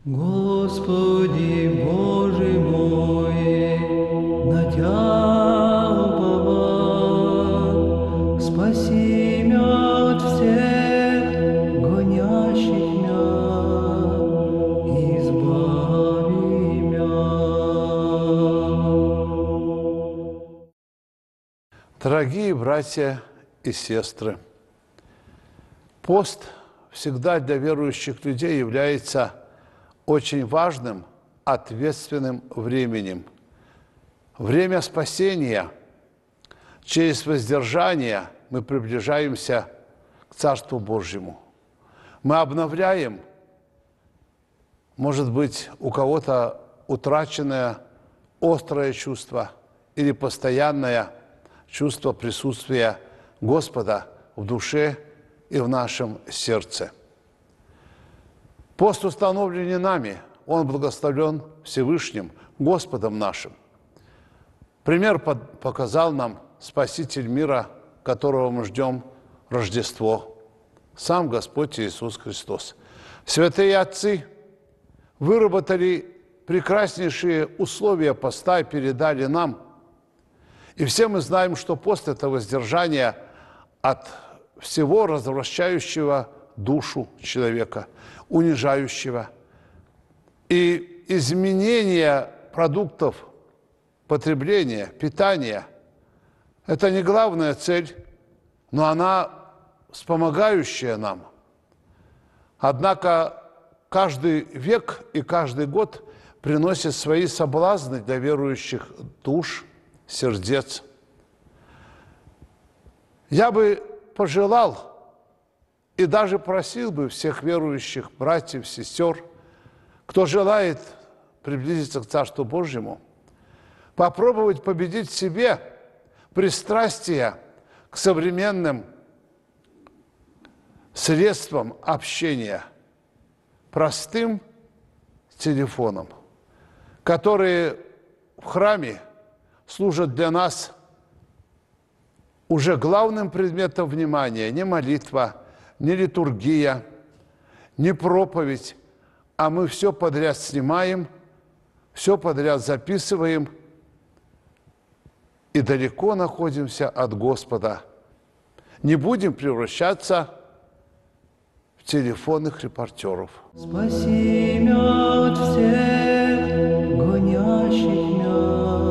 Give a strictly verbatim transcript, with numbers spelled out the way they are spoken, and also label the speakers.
Speaker 1: Господи Боже мой, на Тя уповать, спаси мя от всех гонящих мя, избави мя.
Speaker 2: Дорогие братья и сестры, пост всегда для верующих людей является очень важным, ответственным временем. Время спасения. Через воздержание мы приближаемся к Царству Божьему. Мы обновляем, может быть, у кого-то утраченное острое чувство или постоянное чувство присутствия Господа в душе и в нашем сердце. Пост установлен не нами, он благословлен Всевышним, Господом нашим. Пример показал нам Спаситель мира, которого мы ждем Рождество, сам Господь Иисус Христос. Святые отцы выработали прекраснейшие условия поста и передали нам. И все мы знаем, что пост – это воздержание от всего развращающего душу человека, унижающего. И изменение продуктов потребления, питания – это не главная цель, но она вспомогающая нам. Однако каждый век и каждый год приносит свои соблазны для верующих душ, сердец. Я бы пожелал и даже просил бы всех верующих братьев, сестер, кто желает приблизиться к Царству Божьему, попробовать победить в себе пристрастие к современным средствам общения, простым телефоном, которые в храме служат для нас уже главным предметом внимания, не молитва, не литургия, не проповедь, а мы все подряд снимаем, все подряд записываем и далеко находимся от Господа. Не будем превращаться в телефонных репортеров.
Speaker 1: Спаси мя от всех гонящих мя.